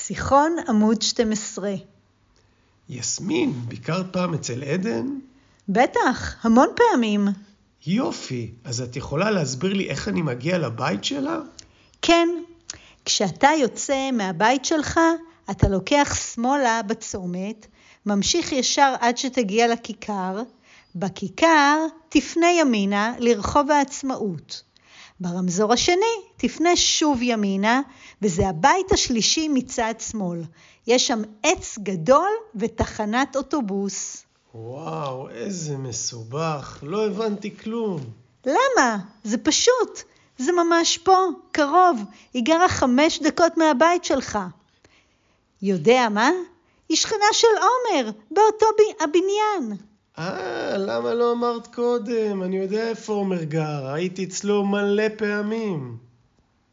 שיחון עמוד 12. יסמין, ביקרת פעם אצל עדן? בטח, המון פעמים. יופי, אז את יכולה להסביר לי איך אני מגיע לבית שלה? כן, כשאתה יוצא מהבית שלך, אתה לוקח שמאלה בצומת, ממשיך ישר עד שתגיע לכיכר, בכיכר תפנה ימינה לרחוב העצמאות. ברמזור השני תפנה שוב ימינה, וזה הבית השלישי מצד שמאל. יש שם עץ גדול ותחנת אוטובוס. וואו, איזה מסובך, לא הבנתי כלום. למה? זה פשוט. זה ממש פה, קרוב. היא גרה 5 דקות מהבית שלך. יודע מה? היא שכנה של עומר, באותו הבניין. למה לא אמרת קודם? אני יודע איפה עומר גר, הייתי אצלו מלא פעמים.